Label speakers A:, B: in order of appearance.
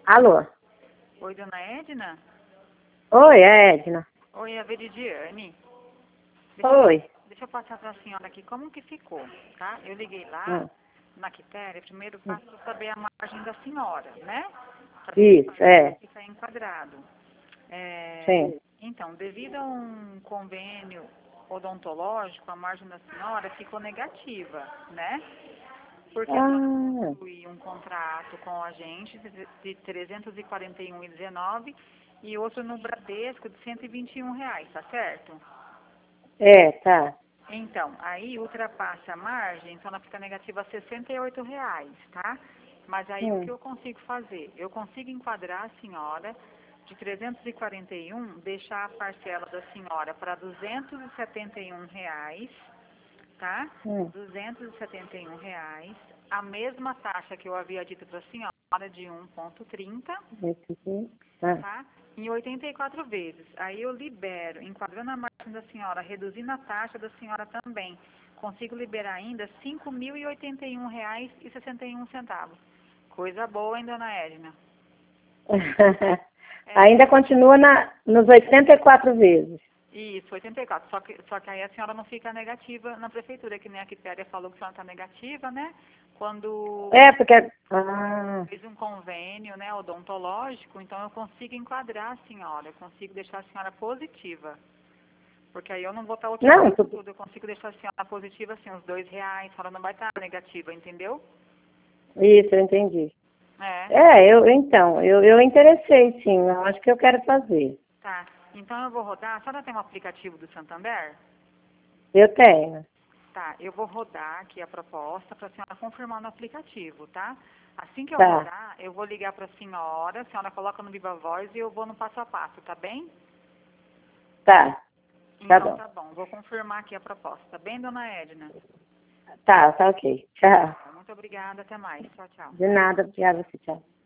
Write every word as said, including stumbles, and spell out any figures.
A: Alô?
B: Oi, dona Edna?
A: Oi, é Edna.
B: Oi, é a Veridiane. Deixa
A: Oi.
B: Eu, deixa eu passar para a senhora aqui como que ficou, tá? Eu liguei lá
A: Hum.
B: na Quitéria, primeiro passo para saber a margem da senhora, né? Para
A: Isso, é.
B: ficar enquadrado. É,
A: Sim.
B: então, devido a um convênio odontológico, a margem da senhora ficou negativa, né? Porque a senhora
A: Ah,
B: possui um contrato com a gente de de trezentos e quarenta e um reais e dezenove e outro no Bradesco de cento e vinte e um reais, tá certo?
A: é, tá.
B: Então, aí ultrapassa a margem, então ela fica negativa a sessenta e oito reais, tá? Mas aí o que
A: Hum.
B: eu consigo fazer? Eu consigo enquadrar a senhora de trezentos e quarenta e um, deixar a parcela da senhora para duzentos e setenta e um reais, tá?
A: Hum.
B: duzentos e setenta e um reais, a mesma taxa que eu havia dito para a senhora de um vírgula trinta,
A: Esse aqui. Ah.
B: tá? Em oitenta e quatro vezes. Aí eu libero, enquadrando a margem da senhora, reduzindo a taxa da senhora também. Consigo liberar ainda cinco mil e oitenta e um reais e sessenta e um centavos. Coisa boa, hein, dona Edna? É,
A: Ainda continua na, nos oitenta e quatro vezes.
B: isso, oitenta e quatro. Só que, só que aí a senhora não fica negativa na prefeitura, que nem a Quitéria falou que a senhora está negativa, né? Quando
A: É, porque... Ah,
B: fez um convênio, né, odontológico, então eu consigo enquadrar a senhora, eu consigo deixar a senhora positiva. Porque aí eu não vou estar
A: não,
B: ultrapassando
A: tudo...
B: tudo, eu consigo deixar a senhora positiva, assim, uns dois reais, a senhora não vai estar negativa, entendeu?
A: Isso, eu entendi.
B: É,
A: É, eu, então, eu, eu interessei, sim. Eu acho que eu quero fazer.
B: tá. Então eu vou rodar, a senhora tem um aplicativo do Santander?
A: Eu tenho.
B: Tá, eu vou rodar aqui a proposta para a senhora confirmar no aplicativo, tá? Assim que eu
A: Tá,
B: rodar, eu vou ligar para a senhora, a senhora coloca no Viva Voz e eu vou no passo a passo, tá bem?
A: tá, tá
B: Então
A: bom.
B: tá bom, vou confirmar aqui a proposta, tá bem, dona Edna?
A: Tá, tá ok. Tchau.
B: Muito obrigada, até mais. Tchau, tchau.
A: De nada, obrigada, tchau.